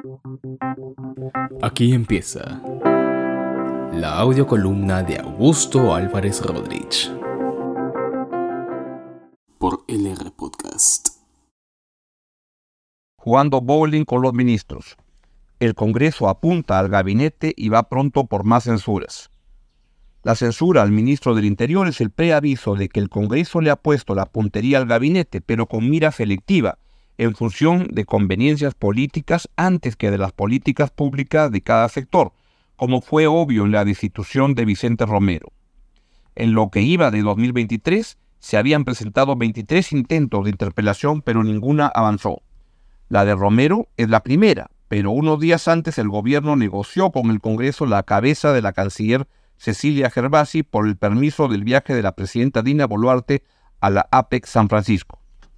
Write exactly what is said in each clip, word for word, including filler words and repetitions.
Aquí empieza la audiocolumna de Augusto Álvarez Rodríguez por L R Podcast. Jugando bowling con los ministros. El Congreso apunta al gabinete y va pronto por más censuras. La censura al ministro del Interior es el preaviso de que el Congreso le ha puesto la puntería al gabinete, pero con mira selectiva, en función de conveniencias políticas antes que de las políticas públicas de cada sector, como fue obvio en la destitución de Vicente Romero. En lo que iba de dos mil veintitrés, se habían presentado veintitrés intentos de interpelación, pero ninguna avanzó. La de Romero es la primera, pero unos días antes el gobierno negoció con el Congreso la cabeza de la canciller Cecilia Gervasi por el permiso del viaje de la presidenta Dina Boluarte a la APEC San Francisco.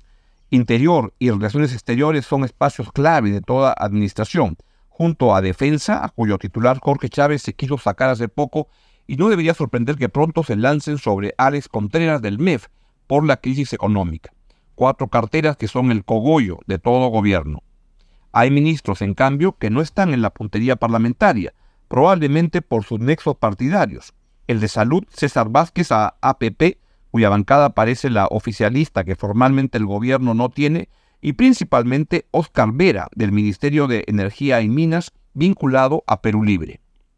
Interior y Relaciones Exteriores son espacios clave de toda administración, junto a Defensa, a cuyo titular Jorge Chávez se quiso sacar hace poco, y no debería sorprender que pronto se lancen sobre Alex Contreras del M E F por la crisis económica. Cuatro carteras que son el cogollo de todo gobierno. Hay ministros, en cambio, que no están en la puntería parlamentaria, probablemente por sus nexos partidarios. El de Salud, César Vázquez, a A P P, cuya bancada parece la oficialista que formalmente el gobierno no tiene, y principalmente Óscar Vera, del Ministerio de Energía y Minas, vinculado a Perú Libre.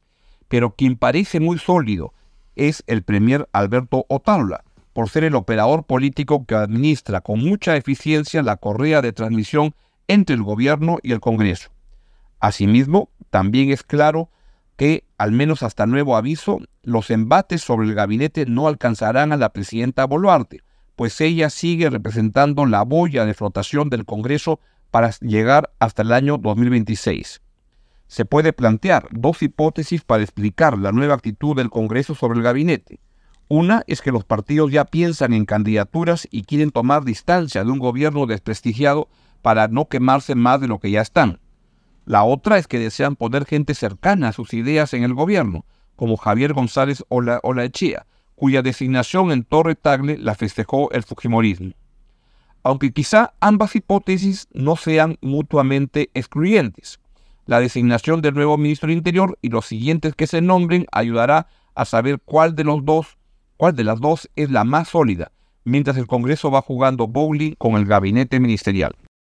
Pero quien parece muy sólido es el premier Alberto Otárola, por ser el operador político que administra con mucha eficiencia la correa de transmisión entre el gobierno y el Congreso. Asimismo, también es claro que, al menos hasta nuevo aviso, los embates sobre el gabinete no alcanzarán a la presidenta Boluarte, pues ella sigue representando la boya de flotación del Congreso para llegar hasta el año dos mil veintiséis. Se puede plantear dos hipótesis para explicar la nueva actitud del Congreso sobre el gabinete. Una es que los partidos ya piensan en candidaturas y quieren tomar distancia de un gobierno desprestigiado para no quemarse más de lo que ya están. La otra es que desean poner gente cercana a sus ideas en el gobierno, como Javier González Ola, Olaechea, cuya designación en Torre Tagle la festejó el fujimorismo. Aunque quizá ambas hipótesis no sean mutuamente excluyentes. La designación del nuevo ministro del Interior y los siguientes que se nombren ayudará a saber cuál de los dos, cuál de las dos es la más sólida, mientras el Congreso va jugando bowling con el gabinete ministerial.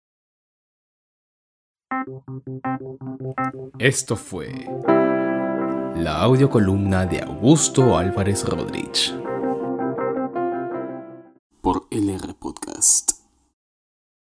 Esto fue la audiocolumna de Augusto Álvarez Rodríguez por L R Podcast.